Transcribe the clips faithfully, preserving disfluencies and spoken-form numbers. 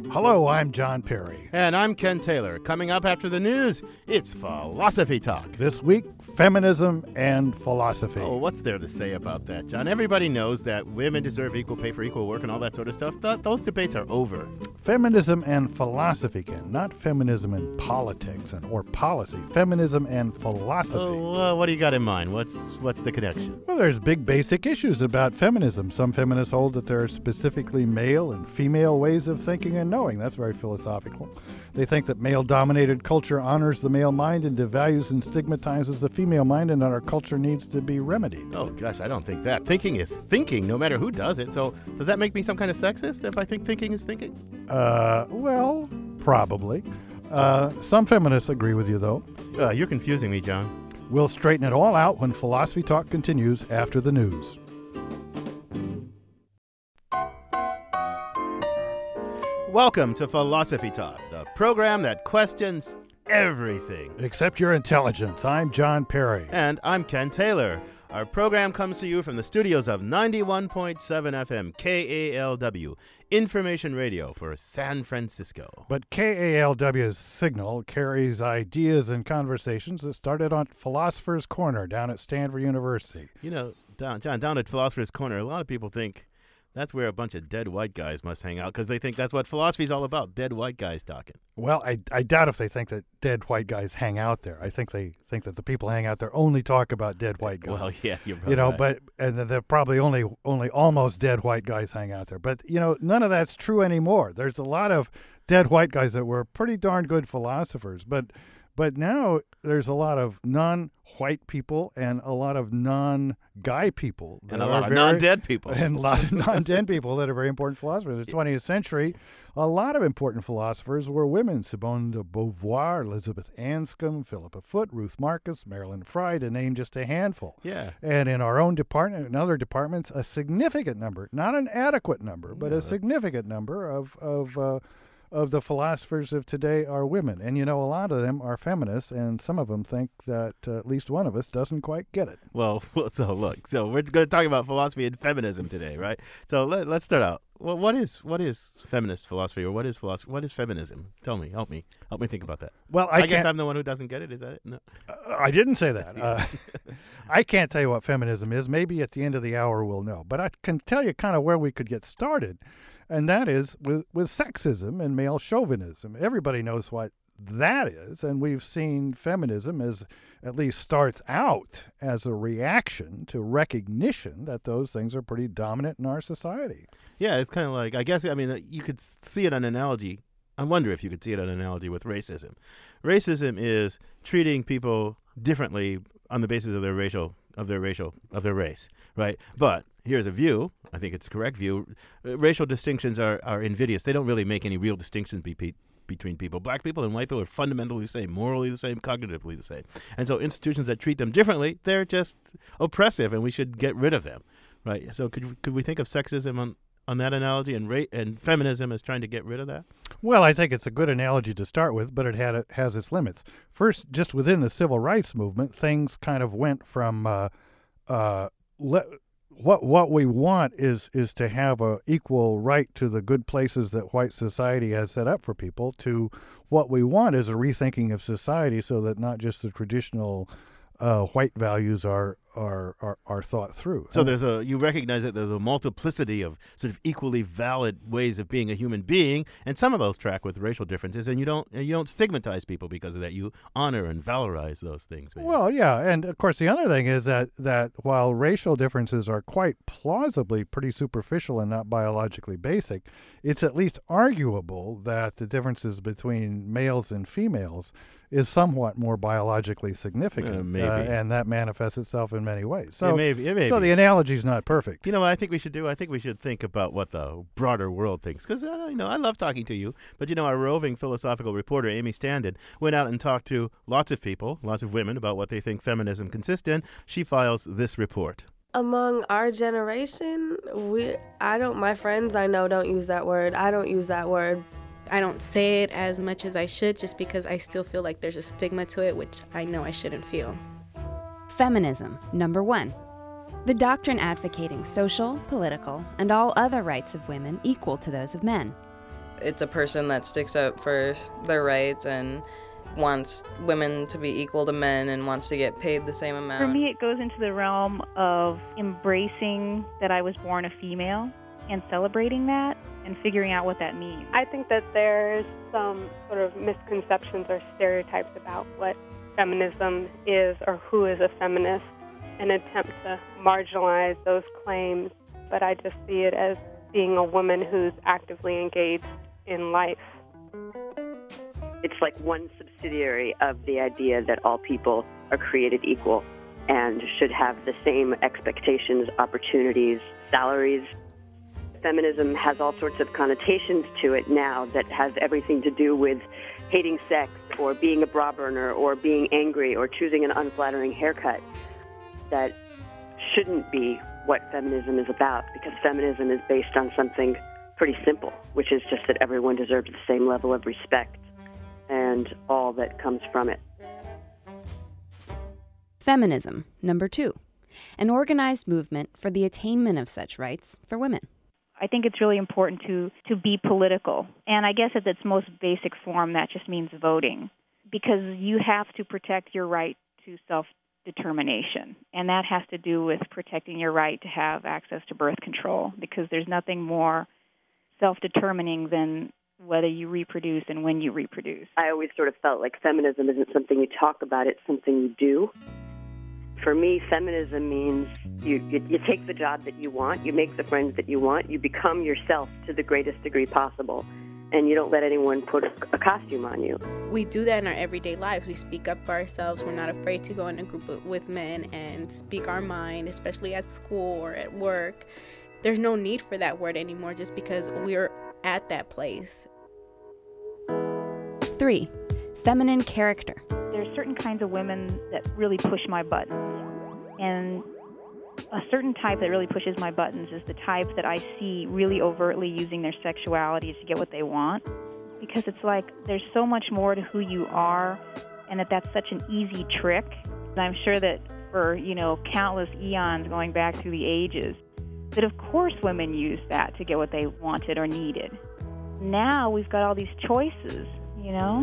Hello, I'm John Perry. And I'm Ken Taylor. Coming up after the news, it's Philosophy Talk. This week, feminism and philosophy. Oh, what's there to say about that, John? Everybody knows that women deserve equal pay for equal work and all that sort of stuff. Th- those debates are over. Feminism and philosophy, Ken. Not feminism and politics and or policy. Feminism and philosophy. Oh, uh, what do you got in mind? What's what's the connection? Well, there's big basic issues about feminism. Some feminists hold that there are specifically male and female ways of thinking and knowing. That's very philosophical. They think that male-dominated culture honors the male mind and devalues and stigmatizes the female mind, and that our culture needs to be remedied. Oh, gosh, I don't think that. Thinking is thinking, no matter who does it. So does that make me some kind of sexist if I think thinking is thinking? Uh, well, probably. Uh, some feminists agree with you, though. Uh, you're confusing me, John. We'll straighten it all out when Philosophy Talk continues after the news. Welcome to Philosophy Talk, the program that questions everything. Except your intelligence. I'm John Perry. And I'm Ken Taylor. Our program comes to you from the studios of ninety-one point seven F M K A L W, Information Radio for San Francisco. But K A L W's signal carries ideas and conversations that started on Philosopher's Corner down at Stanford University. You know, down, John, down at Philosopher's Corner, a lot of people think that's where a bunch of dead white guys must hang out because they think that's what philosophy's all about, dead white guys talking. Well, I, I doubt if they think that dead white guys hang out there. I think they think that the people hang out there only talk about dead white guys. Well, yeah, you're probably You know, right. but and they're probably only only almost dead white guys hang out there. But, you know, none of that's true anymore. There's a lot of dead white guys that were pretty darn good philosophers. But but now there's a lot of non-white people and a lot of non-guy people. And a lot of non-dead people. And a lot of non-dead people that are very important philosophers. In the twentieth century, a lot of important philosophers were women. Simone de Beauvoir, Elizabeth Anscombe, Philippa Foot, Ruth Marcus, Marilyn Frye, to name just a handful. Yeah. And in our own department and other departments, a significant number, not an adequate number, but Yeah. a significant number of of uh, of the philosophers of today are women. And, you know, a lot of them are feminists, and some of them think that uh, at least one of us doesn't quite get it. Well, so look, so we're going to talk about philosophy and feminism today, right? So let, let's start out. Well, what is what is feminist philosophy, or what is philosophy? What is feminism? Tell me, help me, help me think about that. Well, I, I can't, guess I'm the one who doesn't get it. Is that it? No. uh, I didn't say that. Uh, I can't tell you what feminism is. Maybe at the end of the hour we'll know. But I can tell you kind of where we could get started, and that is with, with sexism and male chauvinism. Everybody knows what that is, and we've seen feminism as at least starts out as a reaction to recognition that those things are pretty dominant in our society. Yeah, it's kind of like, I guess, I mean, you could see it on an analogy. I wonder if you could see it on an analogy with racism. Racism is treating people differently on the basis of their racial, of their racial, of their race, right? But here's a view, I think it's a correct view. Uh, racial distinctions are, are invidious. They don't really make any real distinctions be, be, between people. Black people and white people are fundamentally the same, morally the same, cognitively the same. And so institutions that treat them differently, they're just oppressive, and we should get rid of them, right? So could could we think of sexism on, on that analogy, and ra- and feminism as trying to get rid of that? Well, I think it's a good analogy to start with, but it had it has its limits. First, just within the civil rights movement, things kind of went from uh, uh, le- what what we want is is to have a equal right to the good places that white society has set up for people, to what we want is a rethinking of society so that not just the traditional uh, white values are are are, are thought through. So there's a you recognize that there's a multiplicity of sort of equally valid ways of being a human being, and some of those track with racial differences, and you don't and you don't stigmatize people because of that. You honor and valorize those things. Maybe. Well, yeah, and of course the other thing is that that while racial differences are quite plausibly pretty superficial and not biologically basic, it's at least arguable that the differences between males and females is somewhat more biologically significant, Uh, maybe. uh, and that manifests itself in many ways. So, It may be, it may so be. the analogy's not perfect. You know what I think we should do? I think we should think about what the broader world thinks. Because, uh, you know, I love talking to you. But, you know, our roving philosophical reporter, Amy Standen, went out and talked to lots of people, lots of women, about what they think feminism consists in. She files this report. Among our generation, we I don't my friends I know don't use that word. I don't use that word. I don't say it as much as I should just because I still feel like there's a stigma to it, which I know I shouldn't feel. Feminism, number one. The doctrine advocating social, political, and all other rights of women equal to those of men. It's a person that sticks up for their rights and wants women to be equal to men and wants to get paid the same amount. For me, it goes into the realm of embracing that I was born a female and celebrating that and figuring out what that means. I think that there's some sort of misconceptions or stereotypes about what feminism is or who is a feminist, an attempt to marginalize those claims, but I just see it as being a woman who's actively engaged in life. It's like one subsidiary of the idea that all people are created equal and should have the same expectations, opportunities, salaries. Feminism has all sorts of connotations to it now that has everything to do with hating sex or being a bra burner or being angry or choosing an unflattering haircut. That shouldn't be what feminism is about, because feminism is based on something pretty simple, which is just that everyone deserves the same level of respect and all that comes from it. Feminism, number two, an organized movement for the attainment of such rights for women. I think it's really important to, to be political. And I guess at its most basic form, that just means voting, because you have to protect your right to self-determination. And that has to do with protecting your right to have access to birth control, because there's nothing more self-determining than whether you reproduce and when you reproduce. I always sort of felt like feminism isn't something you talk about, it's something you do. For me, feminism means you, you, you take the job that you want, you make the friends that you want, you become yourself to the greatest degree possible, and you don't let anyone put a, a costume on you. We do that in our everyday lives. We speak up for ourselves. We're not afraid to go in a group with men and speak our mind, especially at school or at work. There's no need for that word anymore just because we're at that place. Three, feminine character. There's certain kinds of women that really push my buttons. And a certain type that really pushes my buttons is the type that I see really overtly using their sexuality to get what they want. Because it's like there's so much more to who you are, and that that's such an easy trick. I'm sure that for, you know, countless eons going back through the ages, that of course women used that to get what they wanted or needed. Now we've got all these choices, you know?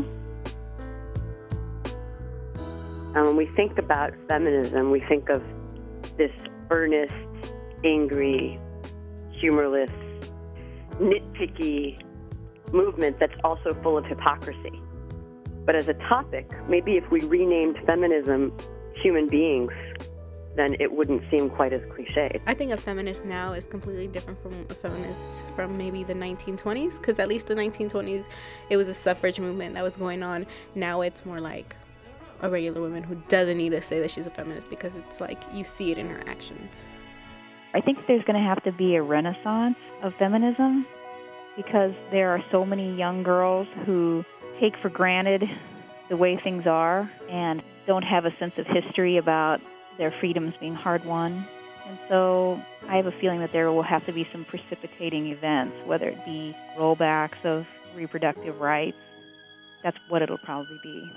And when we think about feminism, we think of this earnest, angry, humorless, nitpicky movement that's also full of hypocrisy. But as a topic, maybe if we renamed feminism human beings, then it wouldn't seem quite as cliched. I think a feminist now is completely different from a feminist from maybe the nineteen twenties, because at least the nineteen twenties, it was a suffrage movement that was going on. Now it's more like a regular woman who doesn't need to say that she's a feminist, because it's like you see it in her actions. I think there's going to have to be a renaissance of feminism, because there are so many young girls who take for granted the way things are and don't have a sense of history about their freedoms being hard-won. And so I have a feeling that there will have to be some precipitating events, whether it be rollbacks of reproductive rights. That's what it'll probably be.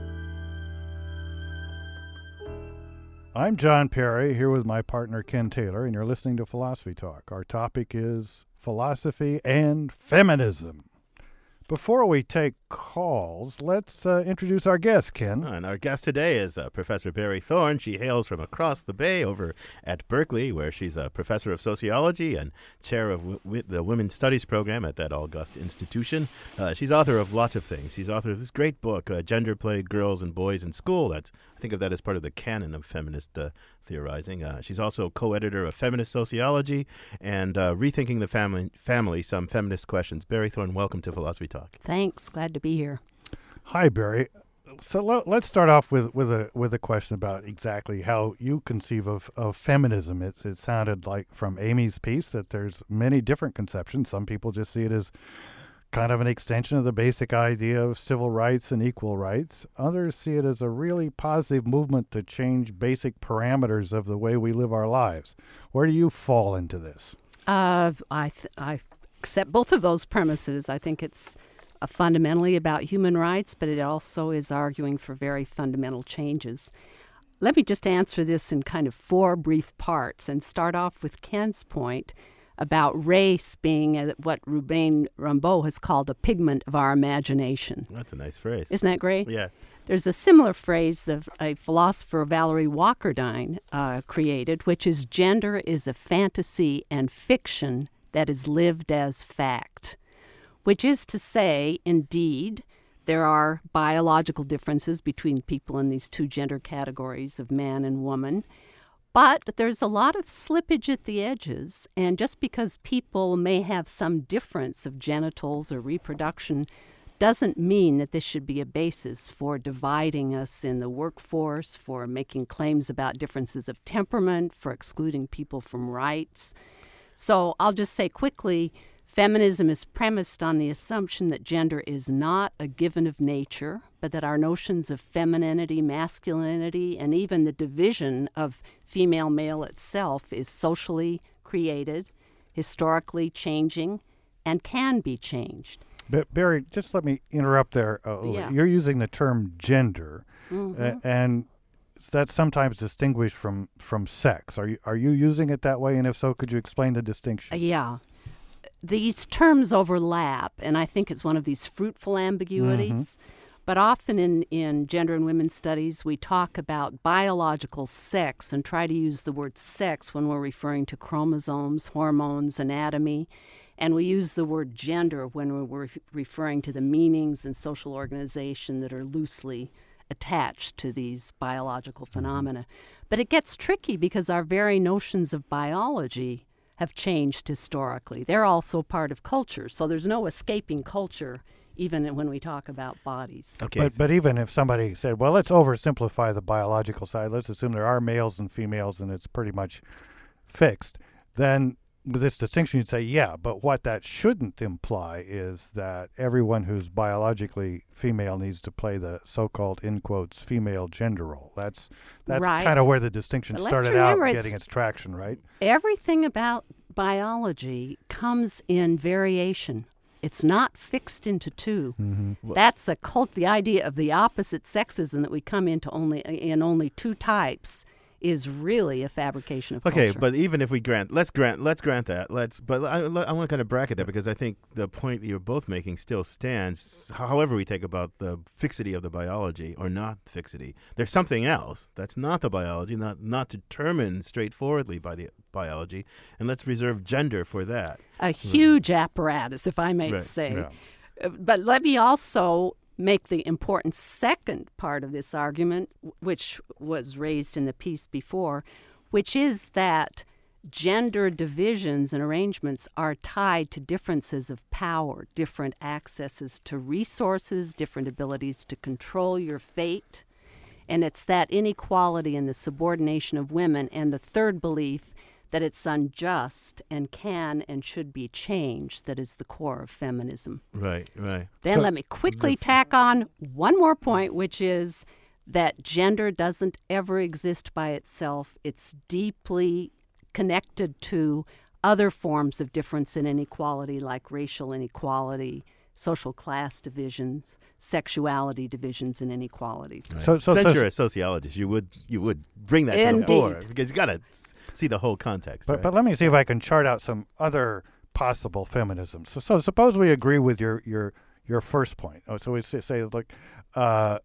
I'm John Perry, here with my partner Ken Taylor, and you're listening to Philosophy Talk. Our topic is philosophy and feminism. Before we take calls, let's uh, introduce our guest, Ken. And our guest today is uh, Professor Barry Thorne. She hails from across the bay over at Berkeley, where she's a professor of sociology and chair of w- w- the Women's Studies program at that august institution. Uh, she's author of lots of things. She's author of this great book, uh, Gender Play, Girls and Boys in School. That's, I think of that as part of the canon of feminist uh, theorizing. Uh, she's also co-editor of Feminist Sociology and uh, Rethinking the Family, Family, Some Feminist Questions. Barry Thorne, welcome to Philosophy Talk. Thanks. Glad to be here. Hi, Barry. So let, let's start off with, with a with a question about exactly how you conceive of, of feminism. It, it sounded like from Amy's piece that there's many different conceptions. Some people just see it as kind of an extension of the basic idea of civil rights and equal rights. Others see it as a really positive movement to change basic parameters of the way we live our lives. Where do you fall into this? Uh, I th- I accept both of those premises. I think it's uh, fundamentally about human rights, but it also is arguing for very fundamental changes. Let me just answer this in kind of four brief parts and start off with Ken's point. about race being uh, what Ruben Rambaud has called a pigment of our imagination. That's a nice phrase. Isn't that great? Yeah. There's a similar phrase that a philosopher, Valerie Walkerdine, uh, created, which is gender is a fantasy and fiction that is lived as fact, which is to say, indeed, there are biological differences between people in these two gender categories of man and woman, but there's a lot of slippage at the edges, and just because people may have some difference of genitals or reproduction doesn't mean that this should be a basis for dividing us in the workforce, for making claims about differences of temperament, for excluding people from rights. So I'll just say quickly, feminism is premised on the assumption that gender is not a given of nature, but that our notions of femininity, masculinity, and even the division of female-male itself is socially created, historically changing, and can be changed. But Barry, just let me interrupt there. Uh, Yeah. You're using the term gender, Mhm. uh, and that's sometimes distinguished from, from sex. Are you are you using it that way? And if so, could you explain the distinction? Uh, Yeah. These terms overlap, and I think it's one of these fruitful ambiguities. But often in, in gender and women's studies, we talk about biological sex and try to use the word sex when we're referring to chromosomes, hormones, anatomy. And we use the word gender when we're ref- referring to the meanings and social organization that are loosely attached to these biological phenomena. But it gets tricky because our very notions of biology have changed historically. They're also part of culture, so there's no escaping culture even when we talk about bodies. Okay. But but even if somebody said, well, let's oversimplify the biological side. Let's assume there are males and females, and it's pretty much fixed. Then with this distinction, you'd say, yeah, but what that shouldn't imply is that everyone who's biologically female needs to play the so-called, in quotes, female gender role. That's that's Right. kind of where the distinction But let's started out remember getting it's- its traction, right? Everything about biology comes in variation. It's not fixed into two. Mm-hmm. That's a cult. The idea of the opposite sexes and that we come into only in only two types is really a fabrication of Okay, culture. but even if we grant, let's grant, let's grant that. Let's, but I, I want to kind of bracket that because I think the point that you're both making still stands. However, we take about the fixity of the biology or not fixity, there's something else that's not the biology, not not determined straightforwardly by the biology, and let's reserve gender for that. a huge apparatus, if I may Right, say. yeah. Uh, But let me also make the important second part of this argument, w- which was raised in the piece before, which is that gender divisions and arrangements are tied to differences of power, different accesses to resources, different abilities to control your fate. And it's that inequality and the subordination of women, and the third belief that it's unjust and can and should be changed that is the core of feminism. Right, right. Then So let me quickly tack on one more point, which is that gender doesn't ever exist by itself. It's deeply connected to other forms of difference and inequality, like racial inequality, social class divisions, sexuality divisions, and inequalities. Right. So- so- Since so- you're a sociologist, you would you would bring that to the Indeed. fore because you got to see the whole context. But right? but let me see if I can chart out some other possible feminisms. So so suppose we agree with your your your first point. Oh, so we say, say like, uh,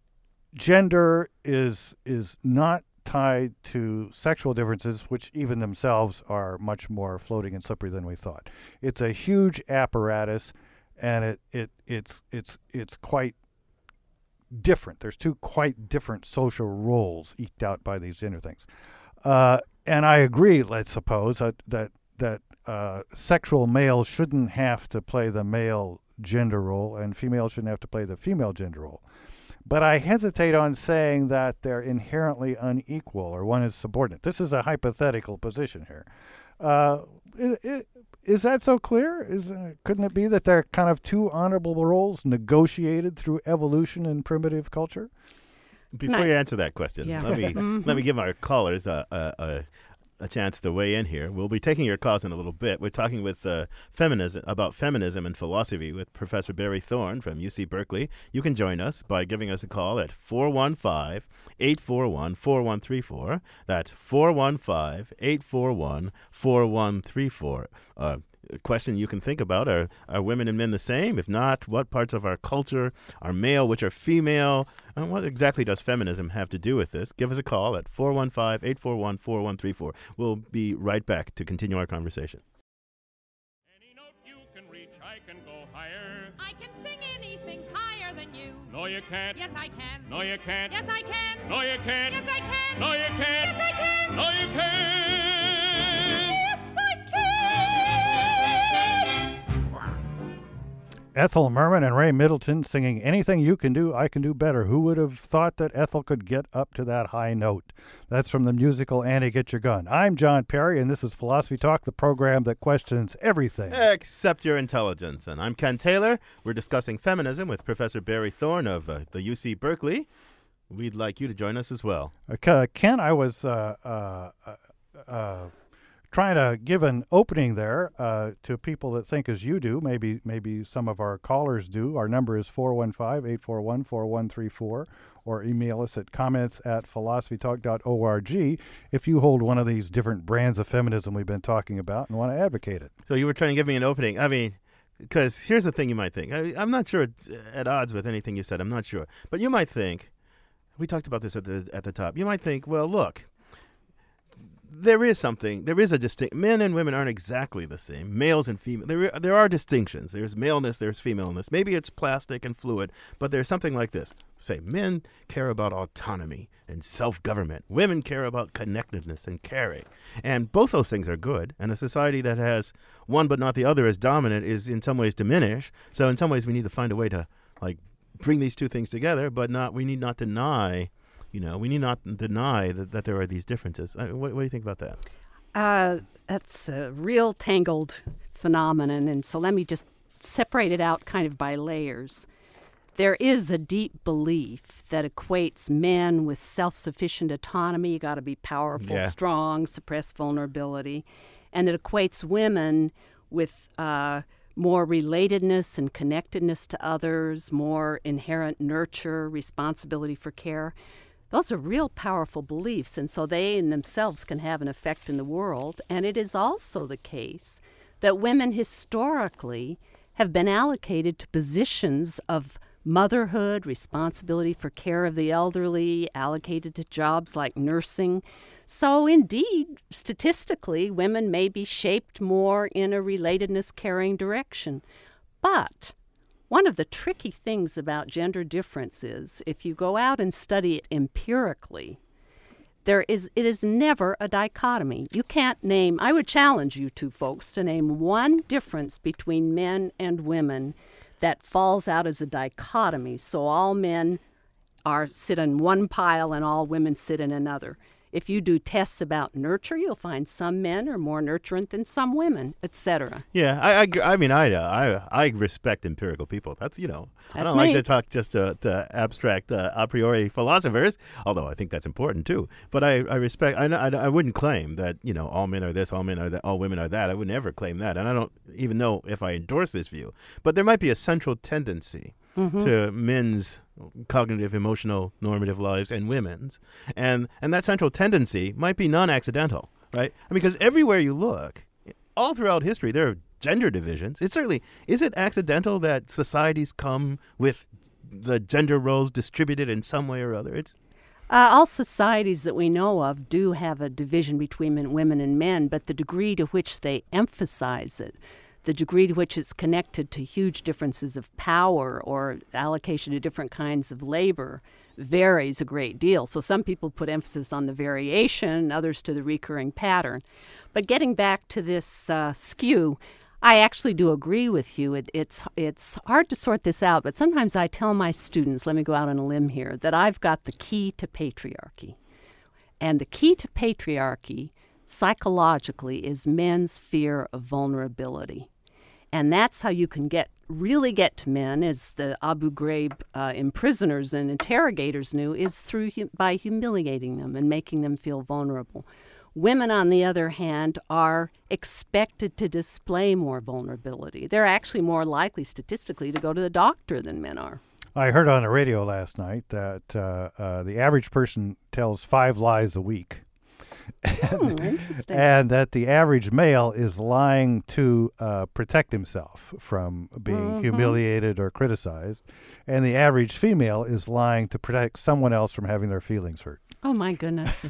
gender is is not tied to sexual differences, which even themselves are much more floating and slippery than we thought. It's a huge apparatus, and it it it's it's it's quite different. There's two quite different social roles eked out by these gender things. Uh, and I agree, let's suppose, that that, that uh, sexual males shouldn't have to play the male gender role and females shouldn't have to play the female gender role. But I hesitate on saying that they're inherently unequal or one is subordinate. This is a hypothetical position here. Uh, i i Is that so clear? Is uh, couldn't it be that they're kind of two honorable roles negotiated through evolution in primitive culture? Before Nice. you answer that question, Yeah. let me Mhm. let me give our callers a, a, a, a chance to weigh in here. We'll be taking your calls in a little bit. We're talking with uh, feminism about feminism and philosophy with Professor Barry Thorne from U C Berkeley. You can join us by giving us a call at four one five, eight four one, four one three four. That's four one five, eight four one, four one three four. Uh, A question you can think about, are, are women and men the same? If not, what parts of our culture are male, which are female? And what exactly does feminism have to do with this? Give us a call at four one five, eight four one, four one three four. We'll be right back to continue our conversation. Any note you can reach, I can go higher. I can sing anything higher than you. No, you can't. Yes, I can. No, you can't. Yes, I can. No, you can't. Yes, I can. No, you can't. Yes, I can. No, you can't. Yes, I can. Ethel Merman and Ray Middleton singing Anything You Can Do, I Can Do Better. Who would have thought that Ethel could get up to that high note? That's from the musical Annie Get Your Gun. I'm John Perry, and this is Philosophy Talk, the program that questions everything except your intelligence. And I'm Ken Taylor. We're discussing feminism with Professor Barry Thorne of uh, the U C Berkeley. We'd like you to join us as well. Uh, Ken, I was uh, uh, uh, trying to give an opening there uh, to people that think as you do. Maybe maybe some of our callers do. Our number is four one five, eight four one, four one three four, or email us at comments at philosophy talk dot org if you hold one of these different brands of feminism we've been talking about and want to advocate it. So you were trying to give me an opening. I mean, because here's the thing you might think. I, I'm not sure it's at odds with anything you said. I'm not sure. But you might think, we talked about this at the at the top, you might think, well, look, there is something, there is a distinct, men and women aren't exactly the same, males and female, there, there are distinctions, there's maleness, there's femaleness, maybe it's plastic and fluid, but there's something like this. Say, men care about autonomy and self-government, women care about connectedness and caring, and both those things are good, and a society that has one but not the other as dominant is in some ways diminished, so in some ways we need to find a way to, like, bring these two things together, but not, we need not deny You know, we need not deny that, that there are these differences. I mean, what, what do you think about that? Uh, that's a real tangled phenomenon, and so let me just separate it out kind of by layers. There is a deep belief that equates men with self-sufficient autonomy. You got to be powerful, Yeah. strong, suppress vulnerability, and that equates women with uh, more relatedness and connectedness to others, more inherent nurture, responsibility for care. Those are real powerful beliefs, and so they in themselves can have an effect in the world. And it is also the case that women historically have been allocated to positions of motherhood, responsibility for care of the elderly, allocated to jobs like nursing. So indeed, statistically, women may be shaped more in a relatedness caring direction. But one of the tricky things about gender difference is, if you go out and study it empirically, there is it is never a dichotomy. You can't name, I would challenge you two folks to name one difference between men and women that falls out as a dichotomy. So all men are sit in one pile and all women sit in another. If you do tests about nurture, you'll find some men are more nurturant than some women, et cetera. Yeah, I, I, I mean, I, uh, I, I respect empirical people. That's, you know, I That's don't like me. to talk just to, to abstract uh, a priori philosophers, although I think that's important too. But I, I respect, I, I, I wouldn't claim that, you know, all men are this, all men are that, all women are that. I would never claim that. And I don't even know if I endorse this view. But there might be a central tendency Mm-hmm. to men's cognitive, emotional, normative lives and women's. And and that central tendency might be non-accidental, right? I mean, because everywhere you look, all throughout history, there are gender divisions. It's certainly, is it accidental that societies come with the gender roles distributed in some way or other? It's Uh, all societies that we know of do have a division between men, women and men, but the degree to which they emphasize it, the degree to which it's connected to huge differences of power or allocation to different kinds of labor varies a great deal. So some people put emphasis on the variation, others to the recurring pattern. But getting back to this uh, skew, I actually do agree with you. It, it's it's hard to sort this out, but sometimes I tell my students, let me go out on a limb here, that I've got the key to patriarchy. And the key to patriarchy, psychologically, is men's fear of vulnerability. And that's how you can get really get to men, as the Abu Ghraib uh, imprisoners and interrogators knew, is through hu- by humiliating them and making them feel vulnerable. Women, on the other hand, are expected to display more vulnerability. They're actually more likely statistically to go to the doctor than men are. I heard on the radio last night that uh, uh, the average person tells five lies a week. Hmm, interesting. And that the average male is lying to uh, protect himself from being Mm-hmm. humiliated or criticized. And the average female is lying to protect someone else from having their feelings hurt. Oh my goodness!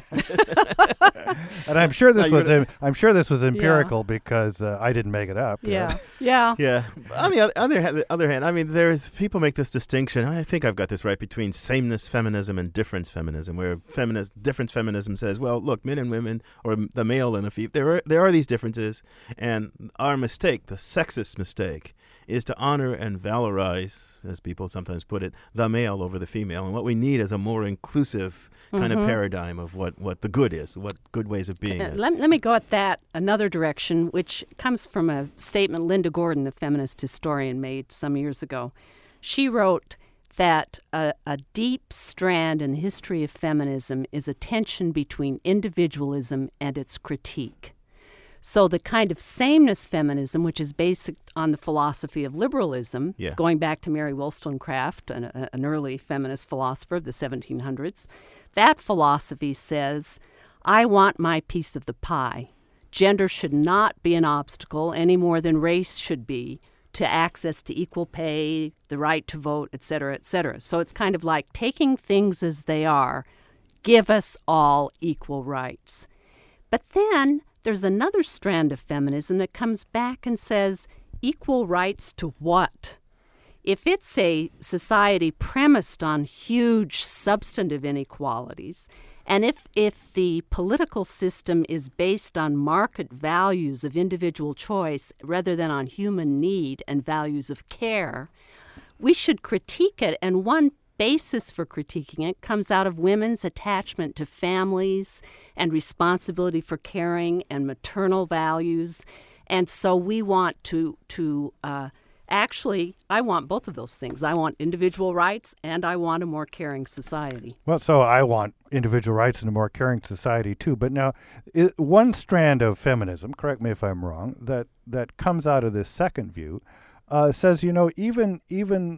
And I'm sure this No, was you're- em- I'm sure this was empirical because uh, I didn't make it up. uh, Yeah, yeah. Yeah. On the oth- other hand, the other hand, I mean, there's people make this distinction. I think I've got this right between sameness feminism and difference feminism, where feminist difference feminism says, well, look, men and women, or m- the male and the female, there are there are these differences, and our mistake, the sexist mistake, is to honor and valorize, as people sometimes put it, the male over the female. And what we need is a more inclusive kind Mhm. of paradigm of what, what the good is, what good ways of being Uh, is. let, let me go at that another direction, which comes from a statement Linda Gordon, the feminist historian, made some years ago. She wrote that a, a deep strand in the history of feminism is a tension between individualism and its critique. So the kind of sameness feminism, which is based on the philosophy of liberalism, Yeah. going back to Mary Wollstonecraft, an, a- an early feminist philosopher of the seventeen hundreds, that philosophy says, I want my piece of the pie. Gender should not be an obstacle any more than race should be to access to equal pay, the right to vote, et cetera, et cetera. So it's kind of like taking things as they are, give us all equal rights. But then there's another strand of feminism that comes back and says, equal rights to what? If it's a society premised on huge substantive inequalities, and if, if the political system is based on market values of individual choice rather than on human need and values of care, we should critique it. And one basis for critiquing it comes out of women's attachment to families and responsibility for caring and maternal values. And so we want to, to uh, actually, I want both of those things. I want individual rights and I want a more caring society. Well, so I want individual rights in a more caring society too. But now, I one strand of feminism, correct me if I'm wrong, that that comes out of this second view, uh, says, you know, even even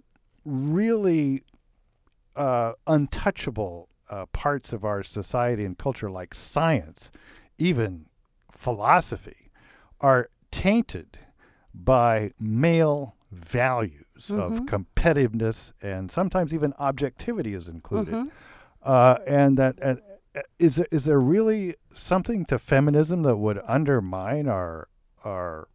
really uh, untouchable uh, parts of our society and culture, like science, even philosophy, are tainted by male values of Mhm. competitiveness, and sometimes even objectivity is included. Mhm. Uh, and that uh, uh, is there, is there really something to feminism that would undermine our our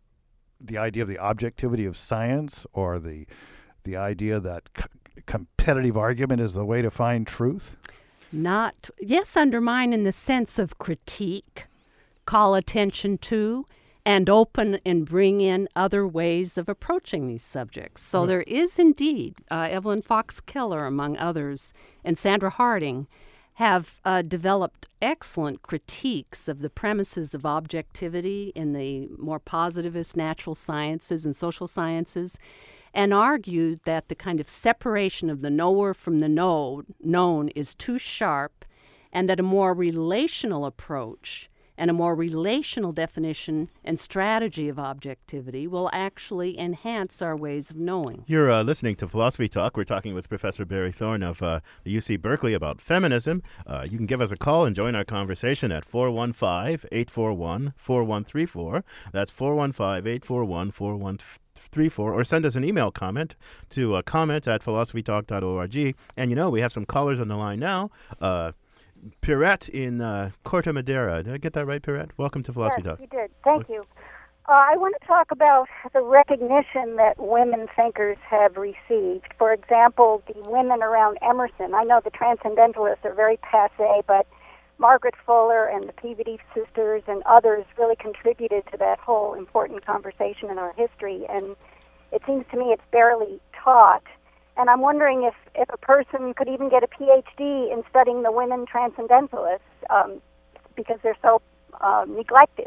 the idea of the objectivity of science, or the the idea that c- competitive argument is the way to find truth? Not, yes, undermine in the sense of critique, call attention to, and open and bring in other ways of approaching these subjects. So Right. there is indeed, uh, Evelyn Fox Keller, among others, and Sandra Harding have uh, developed excellent critiques of the premises of objectivity in the more positivist natural sciences and social sciences, and argued that the kind of separation of the knower from the know, known is too sharp, and that a more relational approach and a more relational definition and strategy of objectivity will actually enhance our ways of knowing. You're uh, listening to Philosophy Talk. We're talking with Professor Barry Thorne of uh, the U C Berkeley about feminism. Uh, you can give us a call and join our conversation at four one five, eight four one, four one three four. That's four one five, eight four one, four one three four. Or send us an email comment to uh, comment at philosophy talk dot org. And, you know, we have some callers on the line now. Uh, Pirette in uh, Corte Madera. Did I get that right, Pirette? Welcome to Philosophy Yes, Talk. you did. Thank you. Uh, I want to talk about the recognition that women thinkers have received. For example, the women around Emerson. I know the transcendentalists are very passé, but Margaret Fuller and the Peabody sisters and others really contributed to that whole important conversation in our history, and it seems to me it's barely taught. And I'm wondering if, if a person could even get a P H D in studying the women transcendentalists um, because they're so uh, neglected.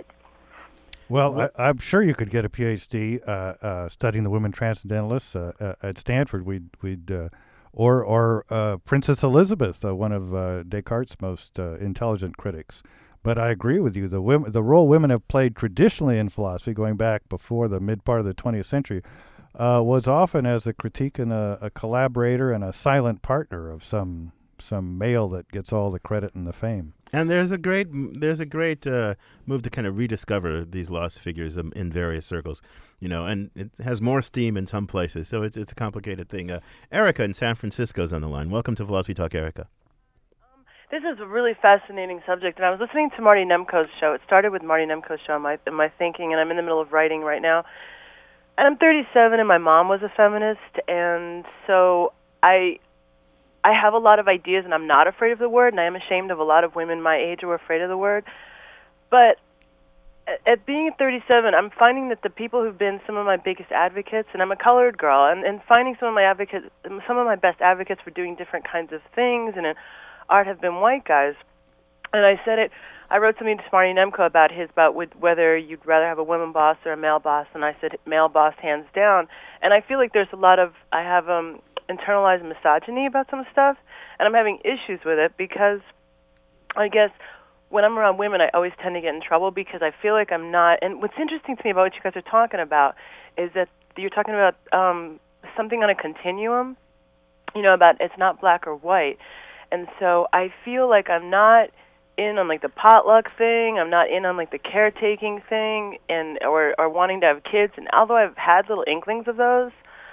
Well, I, I'm sure you could get a P H D uh, uh, studying the women transcendentalists uh, uh, at Stanford. We'd, we'd, uh, or or uh, Princess Elizabeth, uh, one of uh, Descartes' most uh, intelligent critics. But I agree with you. The women, the role women have played traditionally in philosophy, going back before the mid part of the twentieth century, uh, was often as a critique and a, a collaborator and a silent partner of some some male that gets all the credit and the fame. And there's a great there's a great uh, move to kind of rediscover these lost figures um, in various circles, you know, and it has more steam in some places. So it's it's a complicated thing. Uh, Erica in San Francisco is on the line. Welcome to Philosophy Talk, Erica. This is a really fascinating subject, and I was listening to Marty Nemco's show. It started with Marty Nemco's show in my, in my thinking, and I'm in the middle of writing right now. And I'm thirty-seven, and my mom was a feminist, and so I I have a lot of ideas, and I'm not afraid of the word, and I am ashamed of a lot of women my age who are afraid of the word. But at, at being at thirty-seven, I'm finding that the people who've been some of my biggest advocates, and I'm a colored girl, and, and finding some of my advocates, some of my best advocates for doing different kinds of things, and in art have been white guys. And I said it, I wrote something to Marty Nemco about his, about with whether you'd rather have a woman boss or a male boss, and I said male boss hands down. And I feel like there's a lot of, I have um, internalized misogyny about some stuff, and I'm having issues with it because I guess when I'm around women, I always tend to get in trouble because I feel like I'm not, and what's interesting to me about what you guys are talking about is that you're talking about um, something on a continuum, you know, about it's not black or white. And so I feel like I'm not in on like the potluck thing. I'm not in on like the caretaking thing, and or or wanting to have kids. And although I've had little inklings of those,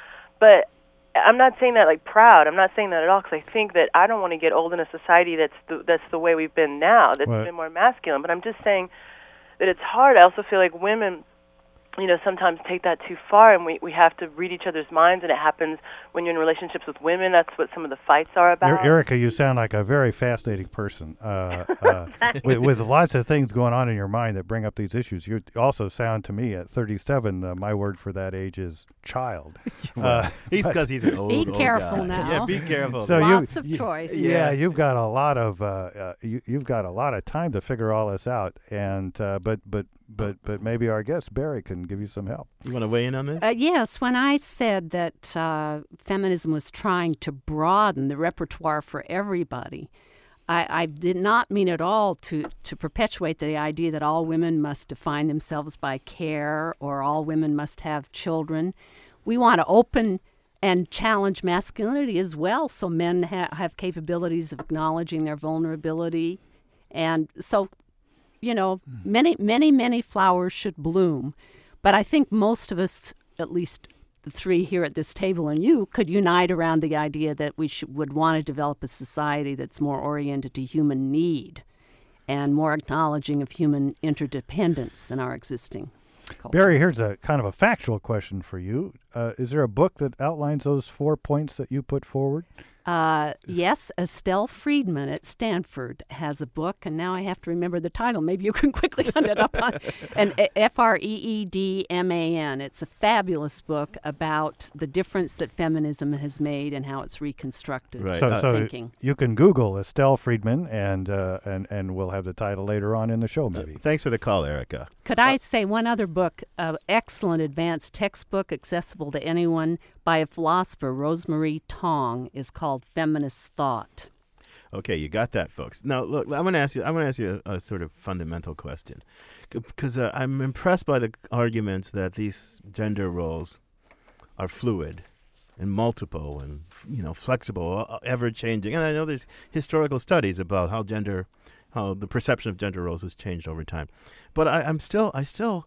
but I'm not saying that like proud. I'm not saying that at all because I think that I don't want to get old in a society that's the, that's the way we've been now. That's Right. been more masculine. But I'm just saying that it's hard. I also feel like women, you know, sometimes take that too far, and we, we have to read each other's minds, and it happens when you're in relationships with women. That's what some of the fights are about. Er- Erica, you sound like a very fascinating person uh, uh, with, with lots of things going on in your mind that bring up these issues. You also sound to me at thirty-seven, uh, my word for that age is child. Well, he's because he's an old, Be old careful guy. now. Yeah, be careful. So Lots you, of you- choice. Yeah, Yeah. you've got a lot of uh, uh, you, you've got a lot of time to figure all this out, and uh, but but but but maybe our guest Barry can give you some help. You want to weigh in on this? Uh, yes, when I said that uh, feminism was trying to broaden the repertoire for everybody, I, I did not mean at all to, to perpetuate the idea that all women must define themselves by care or all women must have children. We want to open and challenge masculinity as well, so men ha- have capabilities of acknowledging their vulnerability. And so, you know, many, many, many flowers should bloom. But I think most of us, at least the three here at this table and you, could unite around the idea that we should, would want to develop a society that's more oriented to human need and more acknowledging of human interdependence than our existing culture. Barry, here's a kind of a factual question for you. Uh, is there a book that outlines those four points that you put forward? Uh, yes, Estelle Friedman at Stanford has a book, and now I have to remember the title. Maybe you can quickly hunt it up on and F R E E D M A N. It's a fabulous book about the difference that feminism has made and how it's reconstructed Right. So, Uh, so thinking. you can Google Estelle Friedman, and uh, and and we'll have the title later on in the show, maybe. Thanks for the call, Erica. Could I say one other book, an excellent advanced textbook accessible to anyone by a philosopher, Rosemarie Tong, is called Feminist Thought. Okay, you got that, folks. Now, look, I'm going to ask you. I'm going to ask you a, a sort of fundamental question, because uh, I'm impressed by the arguments that these gender roles are fluid and multiple and you know flexible, uh, ever changing. And I know there's historical studies about how gender, how the perception of gender roles has changed over time. But I, I'm still, I still,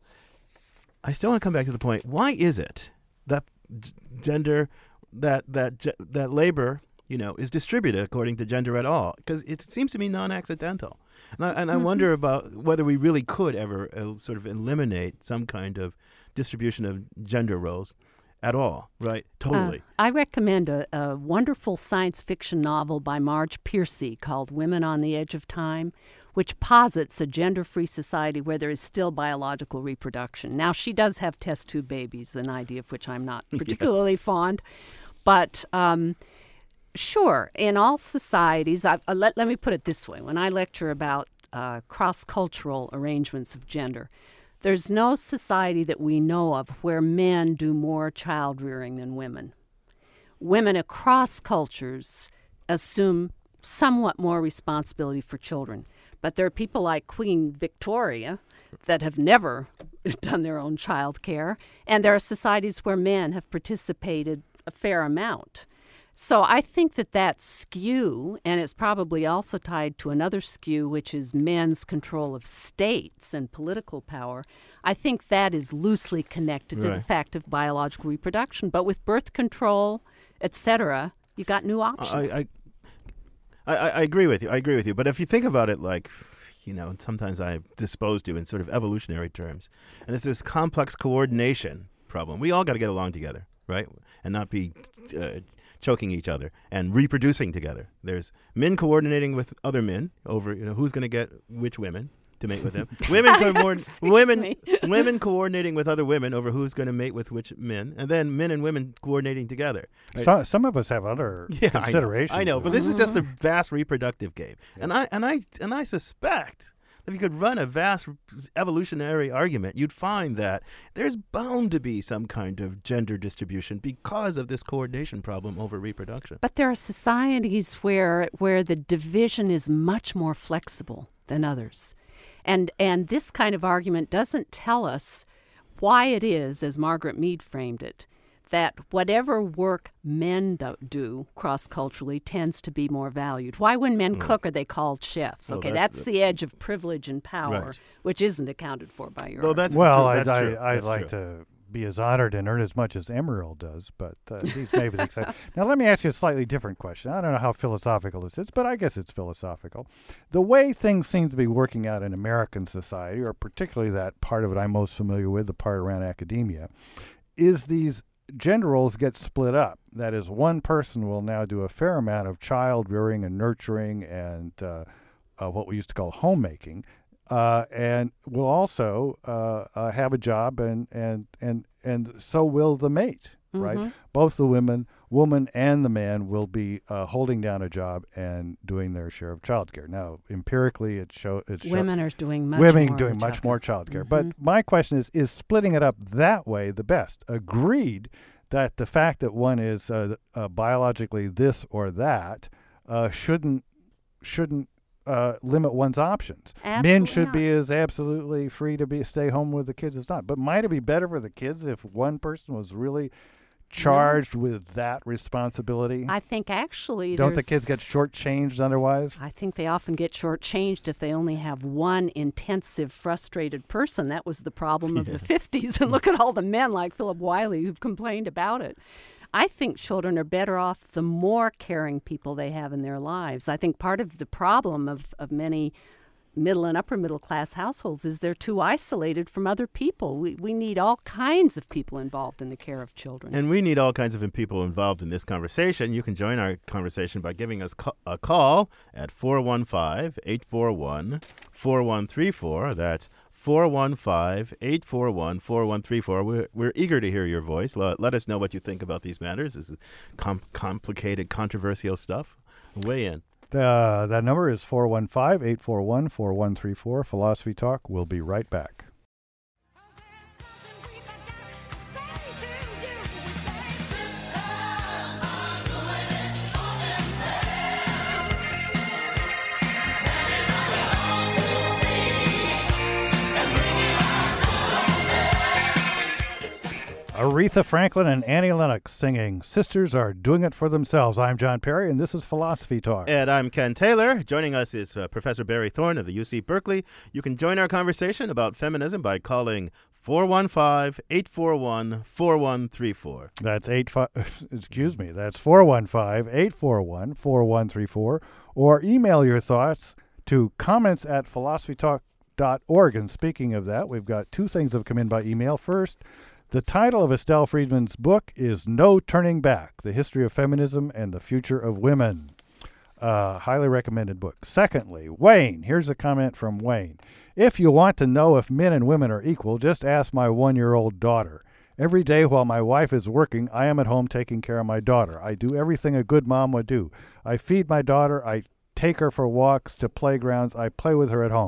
I still want to come back to the point. Why is it that g- gender, that that ge- that labor, you know, is distributed according to gender at all? Because it seems to me non-accidental, and I, and I wonder about whether we really could ever uh, sort of eliminate some kind of distribution of gender roles at all, right? Totally. Uh, I recommend a, a wonderful science fiction novel by Marge Piercy called Women on the Edge of Time, which posits a gender-free society where there is still biological reproduction. Now, she does have test tube babies, an idea of which I'm not particularly yeah. fond, but um, sure, in all societies, I, uh, let, let me put it this way. When I lecture about uh, cross-cultural arrangements of gender, there's no society that we know of where men do more child rearing than women. Women across cultures assume somewhat more responsibility for children. But there are people like Queen Victoria that have never done their own child care, and there are societies where men have participated a fair amount. So I think that that skew, and it's probably also tied to another skew, which is men's control of states and political power, I think that is loosely connected to Right. the fact of biological reproduction. But with birth control, et cetera, you got new options. I, I, I, I agree with you. I agree with you. But if you think about it, like, you know, sometimes I dispose to in sort of evolutionary terms, and it's this complex coordination problem. We all got to get along together, right, and not be uh, choking each other and reproducing together. There's men coordinating with other men over, you know, who's going to get which women to mate with them. Women, coordin- women, me. women coordinating with other women over who's going to mate with which men, and then men and women coordinating together. Right? So, some of us have other Yeah, I know. considerations. I know, but this is just a vast reproductive game, and I and I and I suspect if you could run a vast evolutionary argument, you'd find that there's bound to be some kind of gender distribution because of this coordination problem over reproduction. But there are societies where where the division is much more flexible than others. And and this kind of argument doesn't tell us why it is, as Margaret Mead framed it, that whatever work men do, do cross-culturally tends to be more valued. Why when men Mm. cook are they called chefs? Oh, Okay, that's that's, the- the edge of privilege and power, Right. which isn't accounted for by your Though argument. that's Well, true. I'd, That's I, true. I'd That's like true. to be as honored and earn as much as Emerald does, but uh, these may be the exception. Now, let me ask you a slightly different question. I don't know how philosophical this is, but I guess it's philosophical. The way things seem to be working out in American society, or particularly that part of it I'm most familiar with, the part around academia, is these gender roles get split up. That is, one person will now do a fair amount of child rearing and nurturing and uh, uh, what we used to call homemaking, uh, and will also uh, uh, have a job, and and and and so will the mate. Right, Mhm. both the women, woman, and the man will be uh, holding down a job and doing their share of childcare. Now, empirically, it show it show, Women are doing much women more doing of much childcare. more childcare. Mhm. But my question is: is splitting it up that way the best? Agreed that the fact that one is uh, uh, biologically this or that uh, shouldn't shouldn't uh, limit one's options. Men Absolutely should not. be as absolutely free to be stay home with the kids as not. But might it be better for the kids if one person was really charged with that responsibility? I think actually Don't the there's- kids get shortchanged otherwise? I think they often get shortchanged if they only have one intensive, frustrated person. That was the problem of Yeah. the fifties. And look at all the men like Philip Wiley who've complained about it. I think children are better off the more caring people they have in their lives. I think part of the problem of, of many middle and upper middle class households is they're too isolated from other people. We, we need all kinds of people involved in the care of children. And we need all kinds of people involved in this conversation. You can join our conversation by giving us ca- a call at four one five, eight four one, four one three four. That's four one five, eight four one, four one three four. We're, we're eager to hear your voice. Let, let us know what you think about these matters. This is com- complicated, controversial stuff. Weigh in. Uh, that number is four one five, eight four one, four one three four. Philosophy Talk. We'll be right back. Aretha Franklin and Annie Lennox singing Sisters Are Doing It For Themselves. I'm John Perry, and this is Philosophy Talk. And I'm Ken Taylor. Joining us is uh, Professor Barry Thorne of the U C Berkeley. You can join our conversation about feminism by calling four one five, eight four one, four one three four. That's eight five. Excuse me. That's four one five, eight four one, four one three four. Or email your thoughts to comments at philosophy talk dot org. And speaking of that, we've got two things that have come in by email. First, the title of Estelle Friedman's book is No Turning Back, The History of Feminism and the Future of Women. Uh, highly recommended book. Secondly, Wayne. Here's a comment from Wayne. If you want to know if men and women are equal, just ask my one-year-old daughter. Every day while my wife is working, I am at home taking care of my daughter. I do everything a good mom would do. I feed my daughter. I take her for walks to playgrounds. I play with her at home.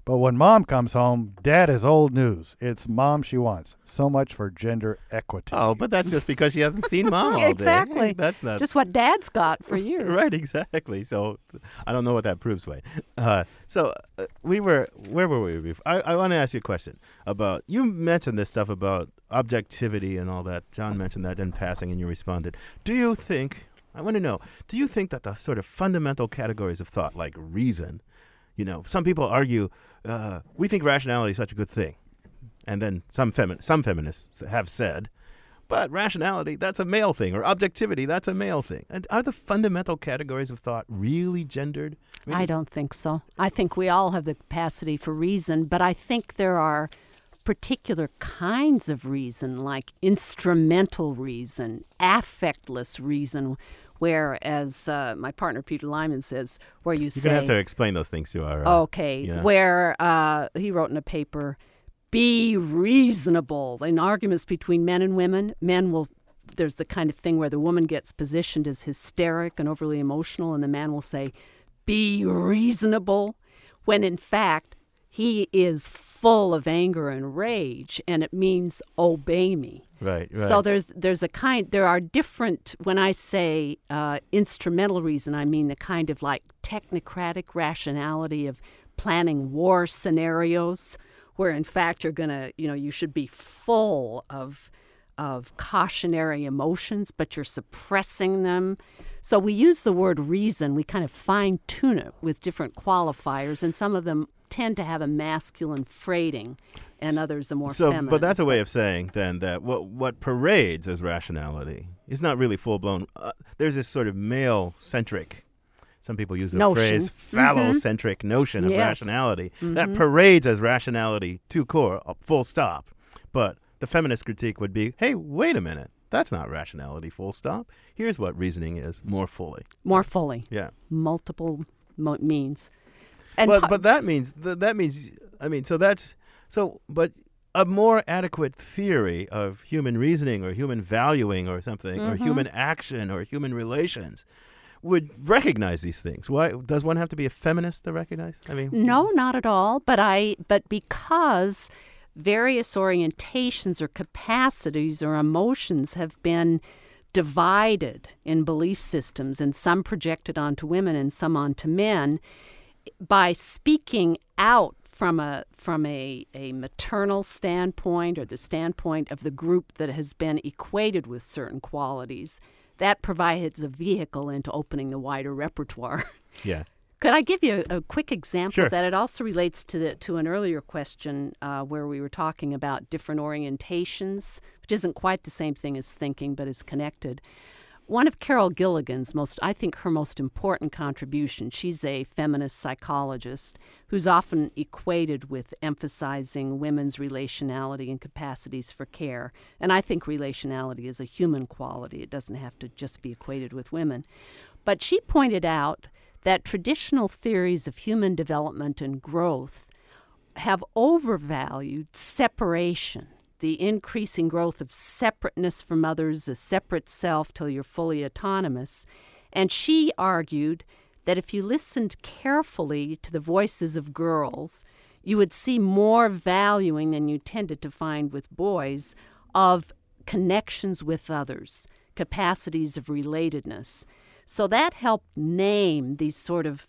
But when mom comes home, dad is old news. It's mom she wants. So much for gender equity. Oh, but that's just because she hasn't seen mom all day. Exactly. That's not just what dad's got for years. Right, exactly. So I don't know what that proves, Wayne. Uh, so uh, we were, where were we before? I, I want to ask you a question about, you mentioned this stuff about objectivity and all that. John mentioned that in passing and you responded. Do you think, I want to know, do you think that the sort of fundamental categories of thought, like reason, you know, some people argue, uh, we think rationality is such a good thing. And then some femi- some feminists have said, but rationality, that's a male thing, or objectivity, that's a male thing. And are the fundamental categories of thought really gendered? I, mean, I don't think so. I think we all have the capacity for reason, but I think there are particular kinds of reason, like instrumental reason, affectless reason, where, as uh, my partner Peter Lyman says, where you You're say... You're going to have to explain those things to our... Uh, okay, yeah. where uh, he wrote in a paper, be reasonable. In arguments between men and women, men will... There's the kind of thing where the woman gets positioned as hysteric and overly emotional, and the man will say, be reasonable, when in fact he is full of anger and rage, and it means obey me. Right, right. So there's there's a kind, there are different, when I say uh, instrumental reason, I mean the kind of like technocratic rationality of planning war scenarios, where in fact you're going to, you know, you should be full of of cautionary emotions, but you're suppressing them. So we use the word reason, we kind of fine-tune it with different qualifiers, and some of them tend to have a masculine freighting, and others a more so, feminine. But that's a way of saying, then, that what what parades as rationality is not really full-blown. Uh, there's this sort of male-centric, some people use the notion. phrase, phallocentric mm-hmm. notion of yes. rationality mm-hmm. that parades as rationality to core, uh, full stop. But the feminist critique would be, hey, wait a minute. That's not rationality, full stop. Here's what reasoning is, more fully. More fully. Yeah. Multiple mo- means. And but pa- but that means th- that means I mean so that's so but a more adequate theory of human reasoning or human valuing or something mm-hmm. or human action or human relations would recognize these things. Why does one have to be a feminist to recognize? I mean, no, not at all. But I but because various orientations or capacities or emotions have been divided in belief systems, and some projected onto women and some onto men. By speaking out from a from a, a maternal standpoint or the standpoint of the group that has been equated with certain qualities, that provides a vehicle into opening the wider repertoire. Yeah. Could I give you a, a quick example Sure. of that? It also relates to the, to an earlier question uh, where we were talking about different orientations, which isn't quite the same thing as thinking, but is connected. One of Carol Gilligan's most, I think her most important contribution, she's a feminist psychologist who's often equated with emphasizing women's relationality and capacities for care. And I think relationality is a human quality. It doesn't have to just be equated with women. But she pointed out that traditional theories of human development and growth have overvalued separation. The increasing growth of separateness from others, a separate self till you're fully autonomous. And she argued that if you listened carefully to the voices of girls, you would see more valuing than you tended to find with boys of connections with others, capacities of relatedness. So that helped name these sort of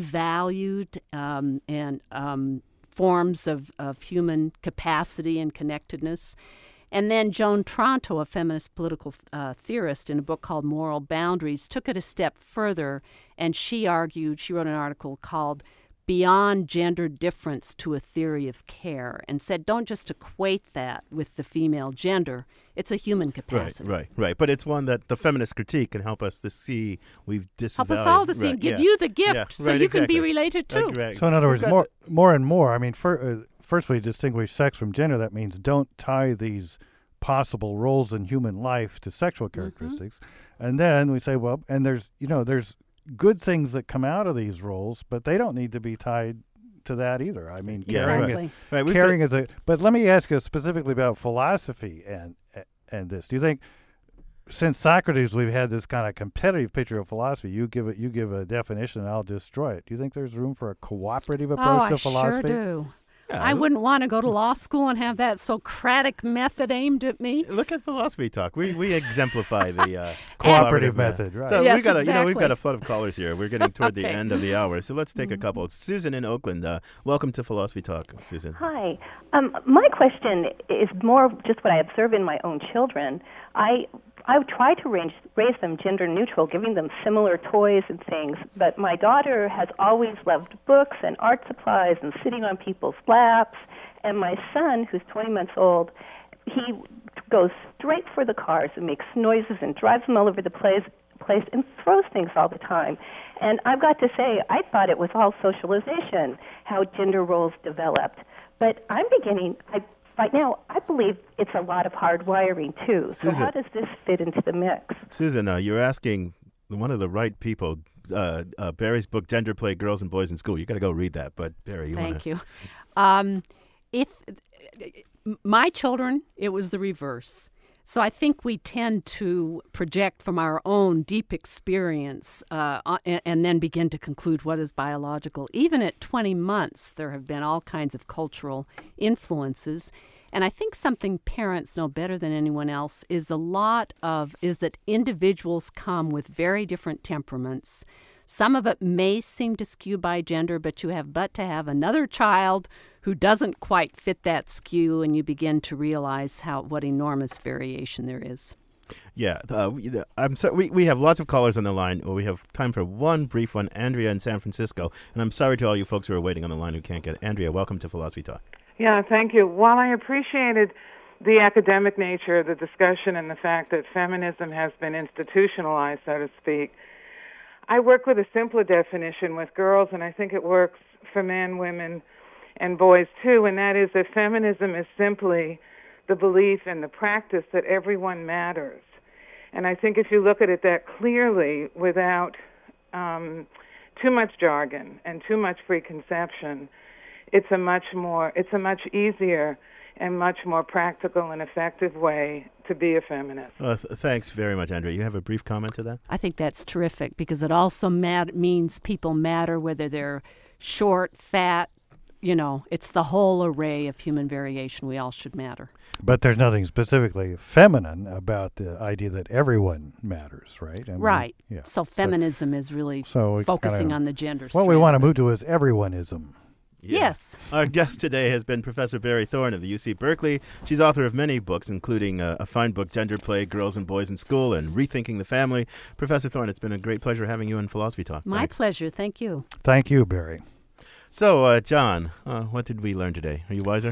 devalued um, and um, forms of, of human capacity and connectedness. And then Joan Tronto, a feminist political uh, theorist, in a book called Moral Boundaries, took it a step further, and she argued, she wrote an article called Beyond Gender Difference to a Theory of Care, and said don't just equate that with the female gender. It's a human capacity. Right, right, right. But it's one that the feminist critique can help us to see we've disavowed. Help us all to see, right, give yeah. you the gift yeah, so right, you exactly. can be related too. Right. So in other We've words, got more, to- more and more, I mean, for, uh, firstly, distinguish sex from gender. That means don't tie these possible roles in human life to sexual characteristics. Mm-hmm. And then we say, well, and there's, you know, there's good things that come out of these roles, but they don't need to be tied to that either. I mean, Yeah, caring, exactly. is, Right, we've caring is a. But let me ask you specifically about philosophy and and this. Do you think since Socrates, we've had this kind of competitive picture of philosophy. You give it, you give a definition, and I'll destroy it. Do you think there's room for a cooperative approach oh, to I philosophy? Sure do. Yeah, I wouldn't want to go to law school and have that Socratic method aimed at me. Look at Philosophy Talk. We we exemplify the uh, cooperative method, right? So yes, we got a, you know, we've exactly. got a flood of callers here. We're getting toward the Okay. end of the hour, so let's take a couple. Susan in Oakland, uh, welcome to Philosophy Talk, Susan. Hi. Um, my question is more just what I observe in my own children. I I try to range, raise them gender neutral, giving them similar toys and things, but my daughter has always loved books and art supplies and sitting on people's laps, and my son, who's twenty months old, he goes straight for the cars and makes noises and drives them all over the place, place and throws things all the time. And I've got to say, I thought it was all socialization, how gender roles developed. But I'm beginning, I, right now, I believe it's a lot of hardwiring, too. So Susan. how does this fit into the mix? Susan, uh, you're asking one of the right people. Uh, uh, Barry's book, Gender Play, Girls and Boys in School. You got to go read that. But Barry, you Thank wanna... you. Um, if my children, it was the reverse. So I think we tend to project from our own deep experience uh, and, and then begin to conclude what is biological. Even at twenty months, there have been all kinds of cultural influences. And I think something parents know better than anyone else is a lot of, is that individuals come with very different temperaments. Some of it may seem to skew by gender, but you have but to have another child who doesn't quite fit that skew, and you begin to realize how what enormous variation there is. Yeah, uh, we, the- I'm so, we, we have lots of callers on the line. Well, we have time for one brief one. Andrea in San Francisco. And I'm sorry to all you folks who are waiting on the line who can't get it. Andrea, welcome to Philosophy Talk. Yeah, thank you. While I appreciated the academic nature of the discussion and the fact that feminism has been institutionalized, so to speak, I work with a simpler definition with girls, and I think it works for men, women, and boys too, and that is that feminism is simply the belief and the practice that everyone matters. And I think if you look at it that clearly without um, too much jargon and too much preconception, it's a much more, it's a much easier and much more practical and effective way to be a feminist. Uh, th- thanks very much, Andrea. You have a brief comment to that? I think that's terrific because it also mat- means people matter, whether they're short, fat, you know, it's the whole array of human variation. We all should matter. But there's nothing specifically feminine about the idea that everyone matters, right? I mean, Right. Yeah. So feminism is really so we focusing kinda- on the gender What strand. we want to move to is everyoneism. Yeah. Yes. Our guest today has been Professor Barry Thorne of the U C Berkeley. She's author of many books, including uh, a fine book, Gender Play, Girls and Boys in School, and Rethinking the Family. Professor Thorne, it's been a great pleasure having you in Philosophy Talk. My Thanks. pleasure. Thank you. Thank you, Barry. So, uh, John, uh, what did we learn today? Are you wiser?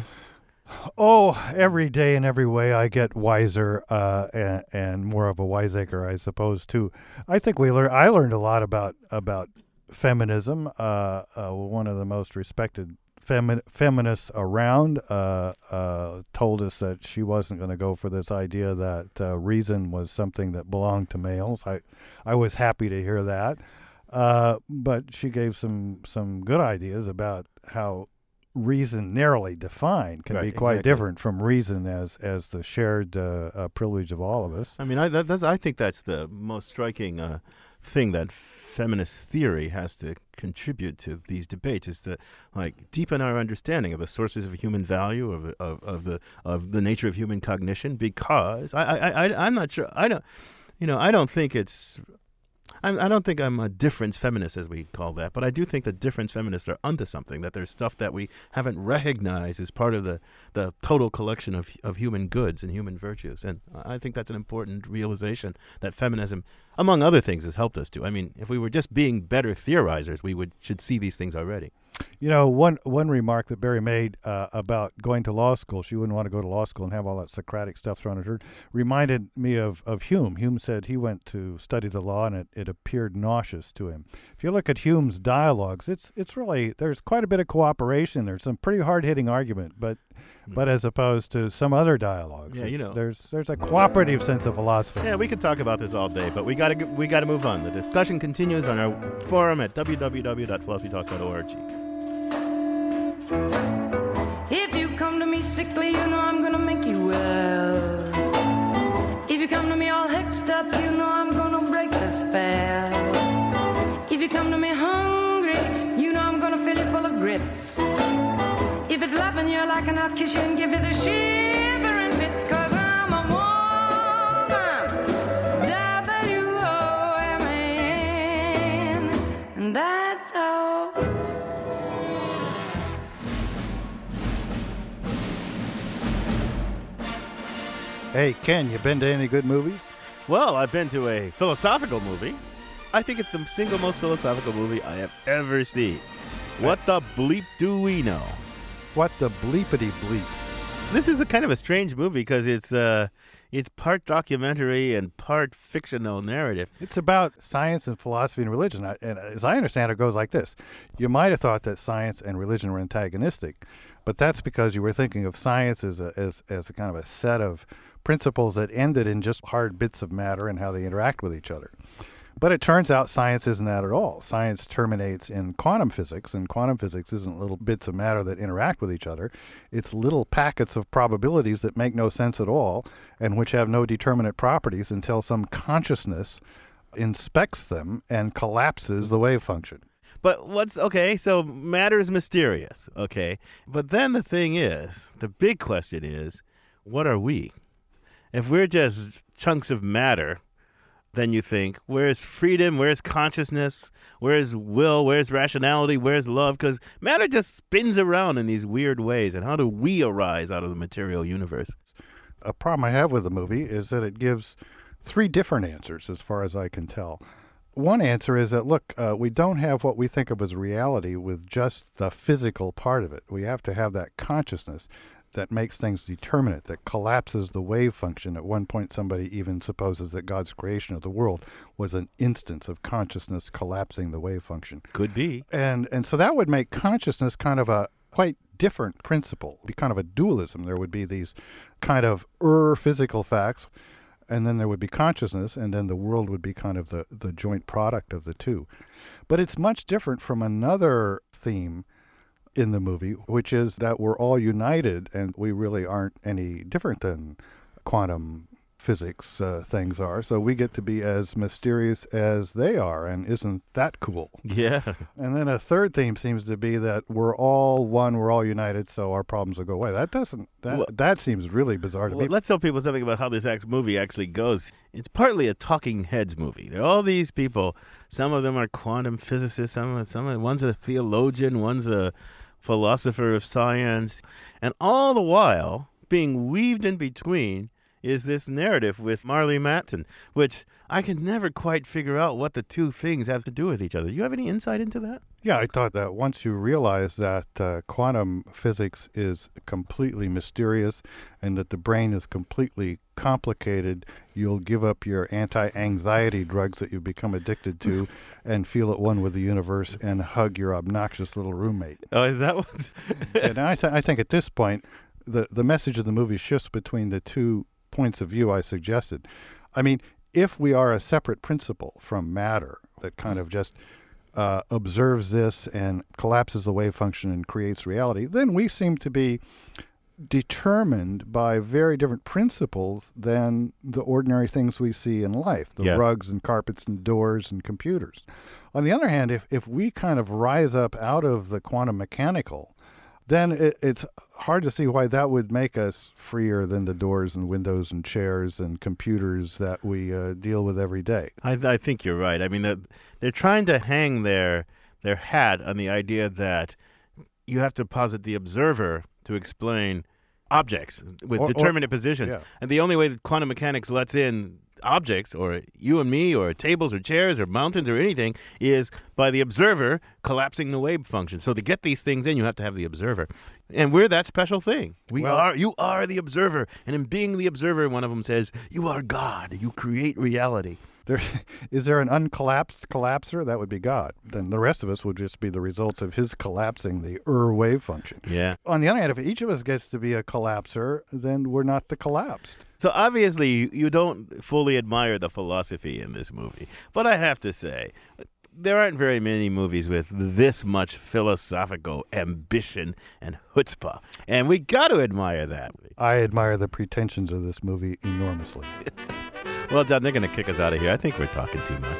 Oh, every day in every way I get wiser uh, and, and more of a wiseacre, I suppose, too. I think we learned. I learned a lot about about feminism. Uh, uh, one of the most respected femi- feminists around uh, uh, told us that she wasn't going to go for this idea that uh, reason was something that belonged to males. I I was happy to hear that, uh, but she gave some some good ideas about how reason narrowly defined can Right, be quite exactly. different from reason as as the shared uh, uh, privilege of all of us. I mean, I, that, that's, I think that's the most striking uh, thing that feminist theory has to contribute to these debates is to like deepen our understanding of the sources of human value, of of, of the of the nature of human cognition. Because I, I, I I'm not sure. I don't, you know, I don't think it's. I'm, I don't think I'm a difference feminist, as we call that, but I do think that difference feminists are onto something, that there's stuff that we haven't recognized as part of the, the total collection of of human goods and human virtues. And I think that's an important realization that feminism, among other things, has helped us to. I mean, if we were just being better theorizers, we would should see these things already. You know, one one remark that Barry made uh, about going to law school, she wouldn't want to go to law school and have all that Socratic stuff thrown at her, reminded me of, of Hume. Hume said he went to study the law and it, it appeared nauseous to him. If you look at Hume's dialogues, it's it's really, there's quite a bit of cooperation. There's some pretty hard-hitting argument, but but as opposed to some other dialogues, Yeah, you it's- know. there's there's a cooperative sense of philosophy. Yeah, we could talk about this all day, but we gotta we gotta move on. The discussion continues on our forum at w w w dot philosophy talk dot org. If you come to me sickly, you know I'm gonna make you well. If you come to me all hexed I cannot kiss you and give you the shivering fits, 'cause I'm a woman. W O M A N. And that's all. Hey, Ken, you been to any good movies? Well, I've been to a philosophical movie. I think it's the single most philosophical movie I have ever seen. What the bleep do we know? What the bleepity bleep? This is a kind of a strange movie because it's uh, it's part documentary and part fictional narrative. It's about science and philosophy and religion. I- And as I understand it, it goes like this. You might have thought that science and religion were antagonistic, but that's because you were thinking of science as a, as, as a kind of a set of principles that ended in just hard bits of matter and how they interact with each other. But it turns out science isn't that at all. Science terminates in quantum physics, and quantum physics isn't little bits of matter that interact with each other. It's little packets of probabilities that make no sense at all and which have no determinate properties until some consciousness inspects them and collapses the wave function. But what's okay? So matter is mysterious, okay? But then the thing is, the big question is, what are we? If we're just chunks of matter, then you think, where's freedom? Where's consciousness? Where's will? Where's rationality? Where's love? Because matter just spins around in these weird ways. And how do we arise out of the material universe? A problem I have with the movie is that it gives three different answers as far as I can tell. One answer is that, look, uh, we don't have what we think of as reality with just the physical part of it. We have to have that consciousness that makes things determinate, that collapses the wave function. At one point, somebody even supposes that God's creation of the world was an instance of consciousness collapsing the wave function. Could be. And and so that would make consciousness kind of a quite different principle, be kind of a dualism. There would be these kind of er physical facts, and then there would be consciousness, and then the world would be kind of the, the joint product of the two. But it's much different from another theme in the movie, which is that we're all united and we really aren't any different than quantum physics uh, things are. So we get to be as mysterious as they are, and isn't that cool? Yeah. And then a third theme seems to be that we're all one, we're all united, so our problems will go away. That doesn't, that, Well- that seems really bizarre to Well, me. let's tell people something about how this act- movie actually goes. It's partly a talking heads movie. There are all these people. Some of them are quantum physicists. Some, of- some of- one's a theologian. One's a philosopher of science. And all the while, being weaved in between is this narrative with Marlee Matlin, which I can never quite figure out what the two things have to do with each other. Do you have any insight into that? Yeah, I thought that once you realize that uh, quantum physics is completely mysterious and that the brain is completely complicated, you'll give up your anti-anxiety drugs that you've become addicted to and feel at one with the universe and hug your obnoxious little roommate. Oh, is that what? And I, th- I think at this point, the, the message of the movie shifts between the two points of view I suggested. I mean, if we are a separate principle from matter that kind of just uh, observes this and collapses the wave function and creates reality, then we seem to be determined by very different principles than the ordinary things we see in life, the Yeah. rugs and carpets and doors and computers. On the other hand, if, if we kind of rise up out of the quantum mechanical, then it, it's hard to see why that would make us freer than the doors and windows and chairs and computers that we uh, deal with every day. I, I think you're right. I mean, they're, they're trying to hang their their hat on the idea that you have to posit the observer to explain objects with Or- or- determinate positions. yeah. And the only way that quantum mechanics lets in objects, or you and me, or tables, or chairs, or mountains, or anything, is by the observer collapsing the wave function. So to get these things in, you have to have the observer. And we're that special thing. We Well- are. You are the observer. And in being the observer, one of them says, you are God. You create reality. There, is there an uncollapsed collapser? That would be God. Then the rest of us would just be the results of his collapsing the Ur wave function. Yeah. On the other hand, if each of us gets to be a collapser, then we're not the collapsed. So obviously, you- you don't fully admire the philosophy in this movie. But I have to say, there aren't very many movies with this much philosophical ambition and chutzpah. And we got to admire that. I admire the pretensions of this movie enormously. Well, John, they're going to kick us out of here. I think we're talking too much.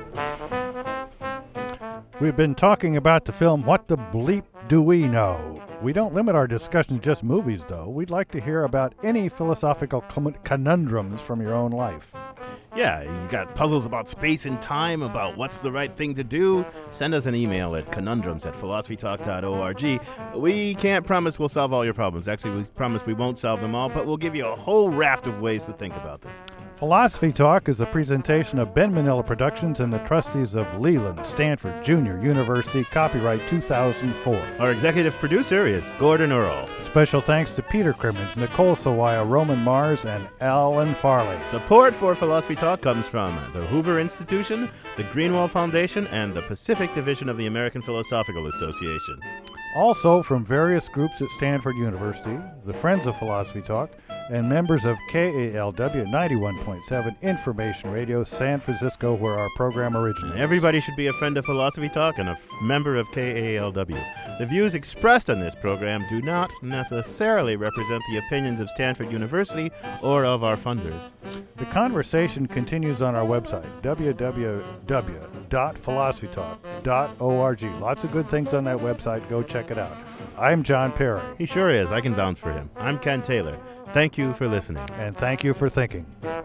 We've been talking about the film What the Bleep Do We Know? We don't limit our discussion to just movies, though. We'd like to hear about any philosophical com- conundrums from your own life. Yeah, you got puzzles about space and time, about what's the right thing to do. Send us an email at conundrums at philosophy talk dot org. We can't promise we'll solve all your problems. Actually, we promise we won't solve them all, but we'll give you a whole raft of ways to think about them. Philosophy Talk is a presentation of Ben Manila Productions and the trustees of Leland Stanford Junior University, copyright two thousand four. Our executive producer is Gordon Earl. Special thanks to Peter Crimmins, Nicole Sawaya, Roman Mars, and Alan Farley. Support for Philosophy Talk comes from the Hoover Institution, the Greenwald Foundation, and the Pacific Division of the American Philosophical Association. Also from various groups at Stanford University, the Friends of Philosophy Talk, and members of K A L W ninety-one point seven Information Radio, San Francisco, where our program originates. Everybody should be a friend of Philosophy Talk and a f- member of K A L W. The views expressed on this program do not necessarily represent the opinions of Stanford University or of our funders. The conversation continues on our website, w w w dot philosophy talk dot org. Lots of good things on that website. Go check it out. I'm John Perry. He sure is. I can vouch for him. I'm Ken Taylor. Thank you for listening. And thank you for thinking.